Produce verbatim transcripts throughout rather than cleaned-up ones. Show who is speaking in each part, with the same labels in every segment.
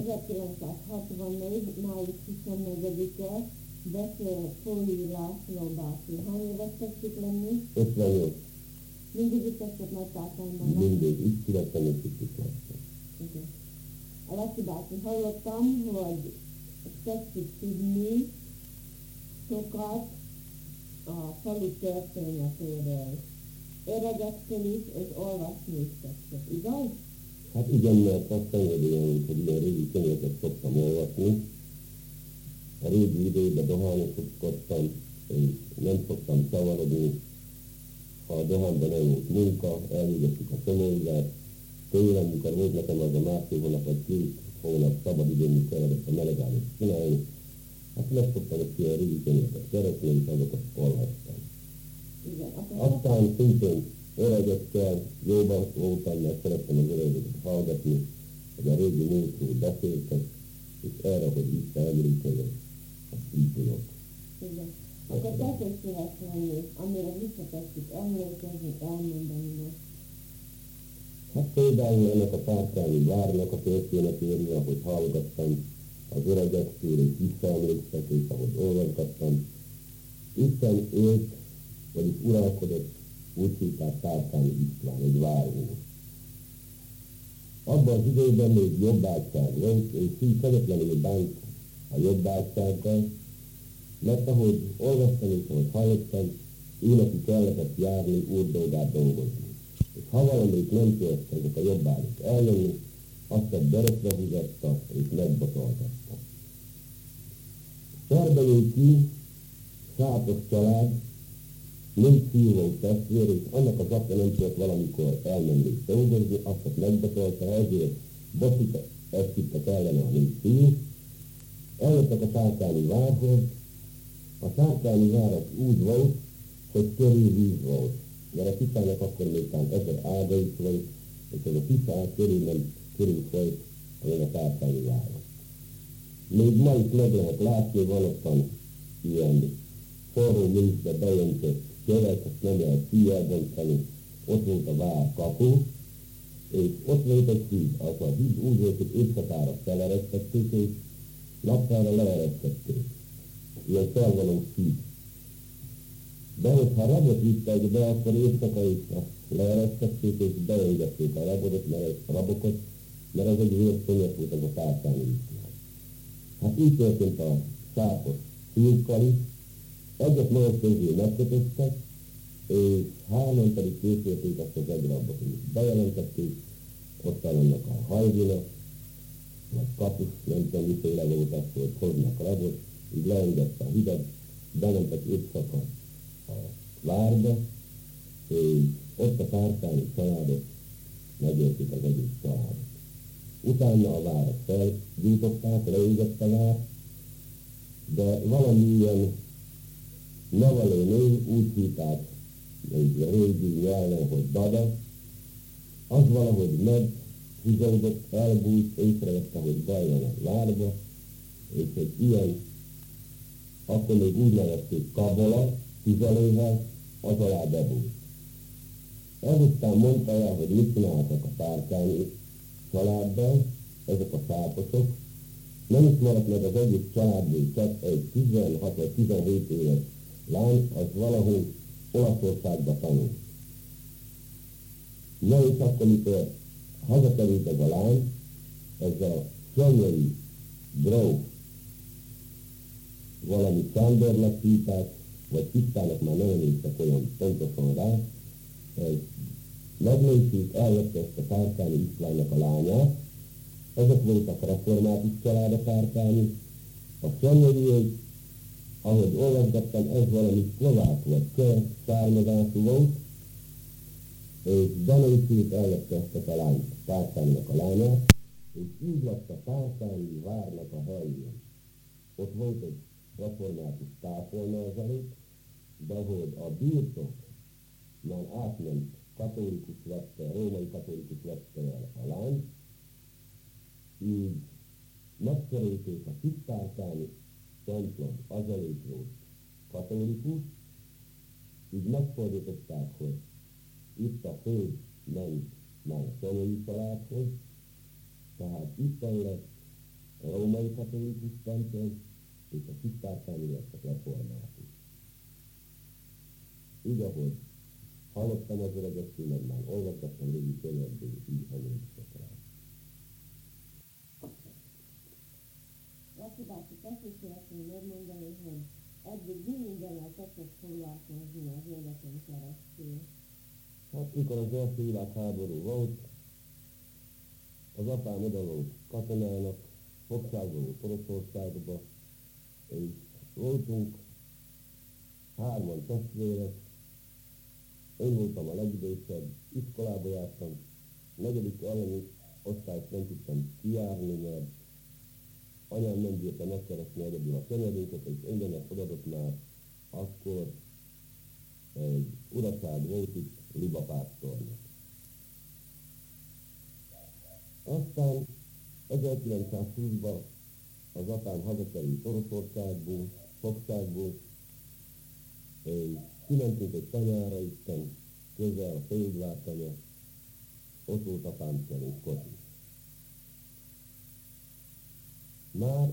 Speaker 1: ezerkilencszázhatvannégy. május huszonnegyedike. Beszél Póli László bácsi. Hány éves tetszik lenni?
Speaker 2: ötvennyolc.
Speaker 1: Mindig itt esett nagy tárkányban.
Speaker 2: Mindig itt születtem, és itt is lettem.
Speaker 1: Igen. A Laci bácsi, hallottam, hogy tetszik tudni sokat a falu történetéről. Öregektől is, és olvasni is tetszett, igaz?
Speaker 2: Hát igen, mert azt engedélyen, hogy ilyen régi könyveket szoktam olvasni. A régi időben dohányoskodtam, és nem szoktam szavarodni. Ha a dohányban nem volt munka, elvégezzük a szomorúzást. Tőlem, mikor volt nekem az a másfél hónap, vagy két hónap szabad időn kellett a melegányt csinálni, hát megszoktam ezt ilyen régi könyveket keresni, és azokat olvastam.
Speaker 1: Igen,
Speaker 2: aztán szintén öregekkel jóban voltam, mert szerettem az öregeket hallgatni, hogy a régi múltról beszéltek, és erre, hogy visszaemlékezek, azt így tudok.
Speaker 1: Igen. Akkor tessék szívesen, amire visszatetszik emlékezni, elmondani most.
Speaker 2: Hát például ennek a Tárkányi várnak a történetéről, ahogy hallgattam az öregektől, és visszaemlékeztek, és ahogy olvasgattam, Isten élt, vagyis uralkodott, úgy hívták Tárkányi István, egy váró. Abban az időben még jobbágyság volt, és így kegyetlenül bánt a jobbágysággal, mert ahogy olvastam és ahogy hallottam, ő neki kellett járni úr dolgát dolgozni. És ha valamit nem tört ezek a jobbágyok eljönni, azt egy derekre húzatta és megbotoltatta. Szerbeljük ki, Sátos család, négy fiú volt testvér, és annak az apja nem tudott valamikor elmenni dolgozni, azt megbotolta, ezért bosszút esküdtek ellene a négy fiú. Eljöttek a Tárkányi várhoz. A Tárkányi vár az úgy volt, hogy körül víz volt. Mert a Tiszának akkor még talán ezer ága is volt, és ez a Tiszán körül nem körül folyt, olyan a Tárkányi város. Még ma is meg lehet látni, van ottan ilyen forró vízbe bejöntött kövek, ezt nem lehet kielbontani, ott volt a vár kapu, és ott volt egy híd. Az a híd úgy volt, hogy éjszakára feleresztették, és napjára leeresztették. Ilyen felvalós híd. De hogyha rabot vittek be, akkor éjszaka is leeresztették, és beengedték a rabot, mert a rabokat, mert az egy vérszonyos volt az a Tárkányi István. Hát így történt a Sápos fiúkkal is, egyet maguk közül megkötöztek, és hárman pedig készülték azt az egy rabot, és bejelentették, ott annak a hajvinak, vagy kapus, nem tudom, miféle volt az, hogy hoznak rabot, így leengedte a hidat, bementek éjszaka a várba, és ott a Tárkányi családot megérték az egész családot. Utána a várat felgyújtották, leégett a vár, de valamilyen nevelő nő, úgy hívták egy régi nyelven, hogy Dada, az valahogy meghúzódott, elbújt, észrevette, hogy baj van a várba, és egy ilyen, akkor még úgy nevezték kabola, tüzelővel, az alá bebújt. Ezután mondta el, hogy mit csináltak a Tárkányi családdal, ezek a Sáposok. Nem is maradt meg az egész családból, csak egy tizenhat vagy tizenhét éves lány, az valahol Olaszországba tanult. Na és akkor, mikor hazakerült ez a lány, ez a Szonyai gróf, valami Sándornak hívták, vagy Tisztának már nem emlékszek olyan pontosan rá, megnézték, elvette ezt a Tárkányi Istvánnak a lányát, ezek voltak református család a Tárkányi, a Szonyai, ahogy olvasgattam, ez valami szlovák vagy cseh származású volt, és benézték, elvette ezt a lányt, a Tárkánynak a lányát, és így lett a Tárkányi várnak a helyén. Ott volt egy református kápolna azelőtt, de ahogy a birtok már átment, katolikus vette, római katolikus vette el a lányt, így megszerelték a Tisztárkányi templom, azelőtt volt katolikus, így megfordították, hogy itt a föld ment már a Szonyai családhoz, tehát Isten lett a római katolikus templom és a tisztárkány lettek református. Így, ahogy hallottam az öregettől, meg már olvasgattam régi könyvekből, így emlékszek rá.
Speaker 1: Laci bácsi, tessék szeretném megmondani, hogy eddig mi mindennel tettek foglalkozni az életen keresztül.
Speaker 2: Hát mikor az első világháború volt, az apám oda volt katonának, fogságba volt Oroszországba, és voltunk hárman testvérek, én voltam a legidősebb, iskolába jártam, negyedik elleni osztályt nem tudtam kijárni, mert anyám nem bírta megkeresni egyedül a könyvedünket, és engemet odadott már akkor egy uraság volt itt Libapásztornak. Aztán ezerkilencszázhúszban az apám hazakerült Oroszországból, fogságból, és kimentünk egy tanyára itten, közel a Földvár tanya, ott volt apám szerint kocsi. Már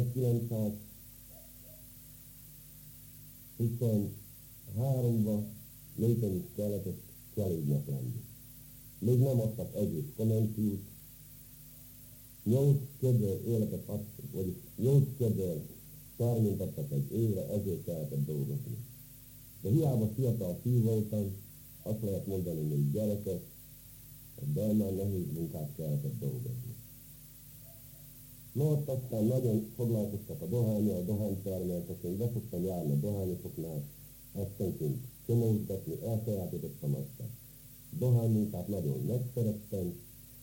Speaker 2: ezerkilencszázhuszonháromban léten is kellett családnak lenni. Még nem adtak egész konventiút, nyolc ködöl életet adtak, vagyis nyolc ködöl terményt adtak egy évre, ezért kellett dolgozni. De hiába fiatal fiú voltam, azt lehet mondani, még gyerekes, de már nehéz munkát kellett dolgozni. No, ott aztán nagyon foglalkoztak a dohányjal, a dohánytermeltek, én be szoktam járni a dohányosoknál, esténként csomózgatni, elsajátítottam azt a dohánymunkát, nagyon megszerettem.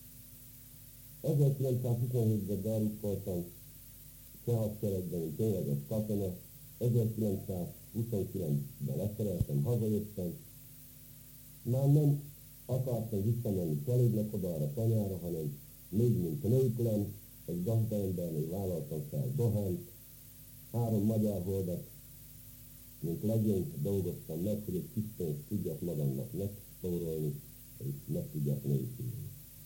Speaker 2: ezerkilencszázhuszonhétben berukkoltam Csehadseregben, mint tényleges katona, ezerkilencszázhuszonkilencben leszereltem, hazajöttem, már nem akartam visszamenni családnak oda arra tanyára, hanem még mint nőtlen, egy gazdaembernél vállaltam fel dohányt, három magyar holdat, mint legényt dolgoztam meg, hogy egy kis pénzt tudjak magamnak megspórolni, és meg tudjak nélkülni.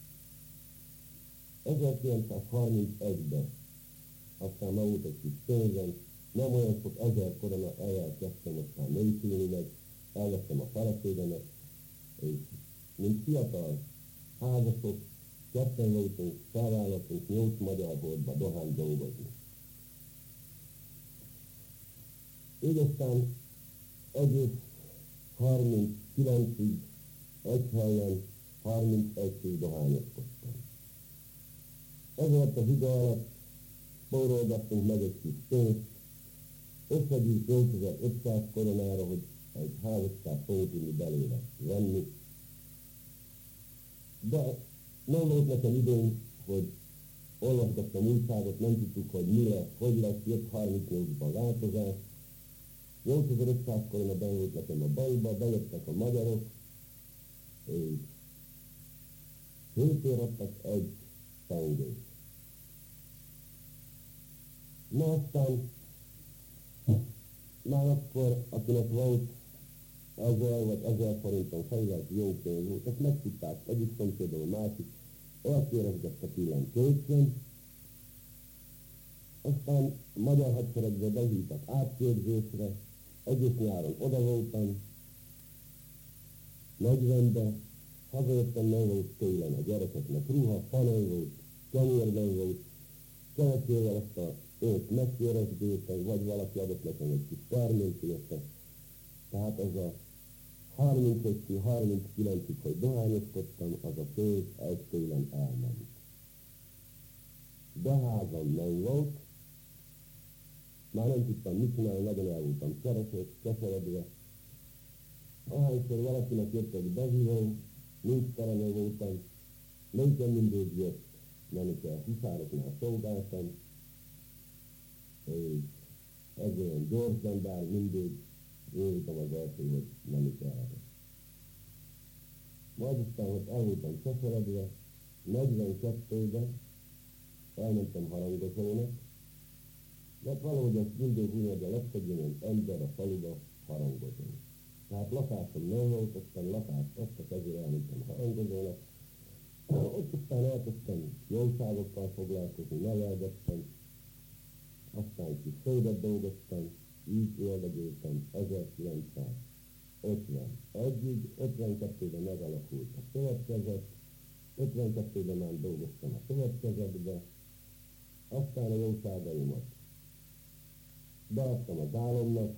Speaker 2: ezerkilencszázharmincegyben aztán ma volt egy kis pénzem, nem olyan sok ezer korona eljel kezdtem aztán nélkülni meg, elvettem a feleségemet, és mint fiatal házasok, ketten voltunk, felvállaltunk nyolc magyar holdba dohány dolgozni. Így aztán egész harminckilencig egy helyen harmincegy fő dohányoskodtam. Ez volt a higa alatt, spórolgattunk meg egy kis pénzt, összegyűjt nyolcezer-ötszáz koronára, hogy egy házasságot fogunk tudni belőle venni. De nem volt nekem időm, hogy olvasgattam újságot, nem tudtuk, hogy mi lesz, hogy lesz, jött harmincnyolcban változás. nyolcezer-ötszáz korona benn volt nekem a bankba, bejöttek a magyarok, és hétért adtak egy tengőt. Na aztán már akkor, akinek volt ezer vagy ezer forinton fejlett jó pénz volt, ezt meg tudták, egyik szomszédról másik, elkérezgette külön kölcsön, aztán a magyar hadseregbe behívtak átképzésre, egész nyáron oda voltam, negyvenbe, hazajöttem, nem volt télen a gyerekeknek ruha, panel volt, kenyérben volt, kevesével ezt a őt megkérezgéltem, vagy valaki adott nekem egy kis terményt érte. Tehát az a harmincöttől harminckilencig, hogy dohányoskodtam, az a pénz egy télen elment. De házam nem volt, már nem tudtam mit csinálni, nagyon el voltam keseredve. Ahányszor valakinek jött egy behívó, nincs teremő voltam, nekem mindig jött, menni kell, huszároknál szolgáltam, és ez olyan gyorsan, bár mindig voltam az első, hogy menni kell. Majd aztán, hogy el voltam keseredve, negyvenkettőben elmentem harangozónak, mert valahogy azt mindig úgy, hogy a legszegényebb ember a faluba harangozó. Tehát lakásom nem volt, aztán lakást adtak, ezért elmentem harangozónak, Ott aztán elkezdtem jóságokkal foglalkozni, nevelgettem, aztán kis földet dolgoztam, így éldegéltem ezerkilencszázötvenegyig, ötvenkettőben megalakult a szövetkezet, ötvenkettőben már dolgoztam a szövetkezetbe, aztán a jóságaimat beadtam az államnak,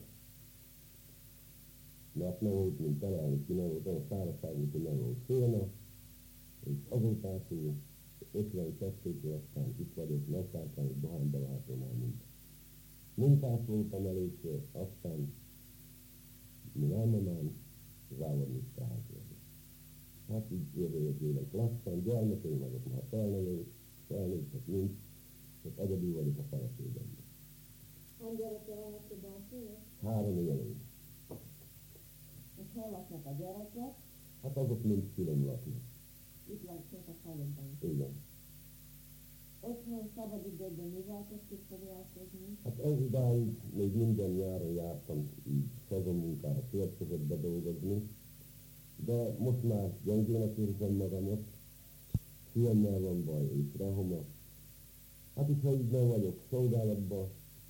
Speaker 2: mert nem volt, mint telelni ki, nem volt, olyan szárazság volt, hogy nem volt félne, és azutától ötvenkettőtől aztán itt vagyok, megtártam, hogy dohánybeváltónál mint munkás voltam először, aztán mi elmenám, závodni tehetően. Hát így érőjött élek lassan, gyermekeim azok már felnőtt, felnőttek mind, csak egyedül vagyok a feleségemben.
Speaker 1: Hány gyereke van a Bácsinak?
Speaker 2: Három élő.
Speaker 1: És hol laknak a gyerekek?
Speaker 2: Hát azok mind külön laknak.
Speaker 1: Itt laknak a faluban.
Speaker 2: Igen.
Speaker 1: Otthon szabadidődben mivel kezdtük foglalkozni?
Speaker 2: Hát ez idáig még minden nyáron jártam így szezonmunkára szövetkezetbe dolgozni, de most már gyengének érzem magamat, szívemmel van baj, és rehoma. Hát itt, ha így nem vagyok szolgálatban,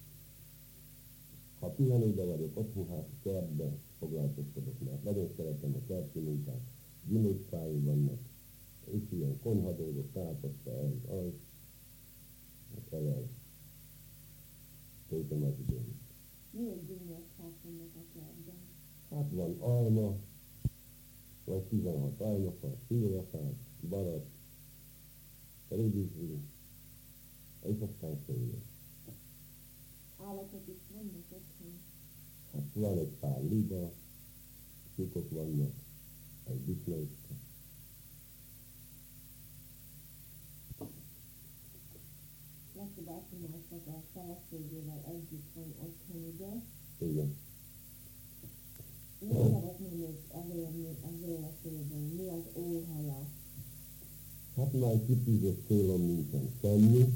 Speaker 2: ha pihenőben vagyok otthon, hát a kertben foglalkoztatok, mert nagyon szeretem a kerti munkát, gyümölcsfáim vannak, és ilyen konyha dolgok, káposzta, ez, az, hát ezzel töltöm az időt.
Speaker 1: Milyen gyümölcsfák vannak a kertben?
Speaker 2: Hát van alma, vagy tizenhat almafa, szilvafák, barat, ridizli, és aztán szója.
Speaker 1: Állatok is vannak otthon?
Speaker 2: Hát van egy pár liba, tyúkok vannak, egy disznócska.
Speaker 1: Laci bácsimásnak a feleségével együtt van otthon, ugye?
Speaker 2: Igen.
Speaker 1: Mi szeretné még elérni az életében? Mi az óhaja?
Speaker 2: Hát már kitűzött célom nincsen semmi,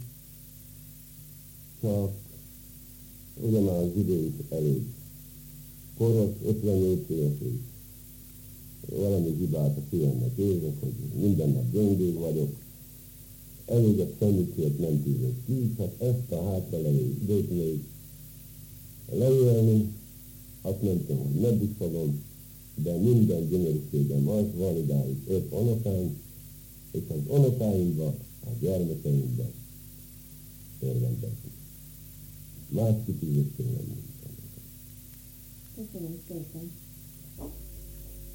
Speaker 2: csak ugye már az idő is elég koros, ötvennyolc éves, és valami hibát a szívemnek érzek, hogy minden nap gyöngéd vagyok, eléget semmikért nem tűzök ki, hát ezt a hátralevő időt még leélni, azt nem tudom, hogy meddig fogom, de minden gyönyörűségem az, van idáig öt unokám, és az unokáimba, a gyermekeimbe örvendezni. Más kitűzött tényleg nincs.
Speaker 1: Köszönöm szépen!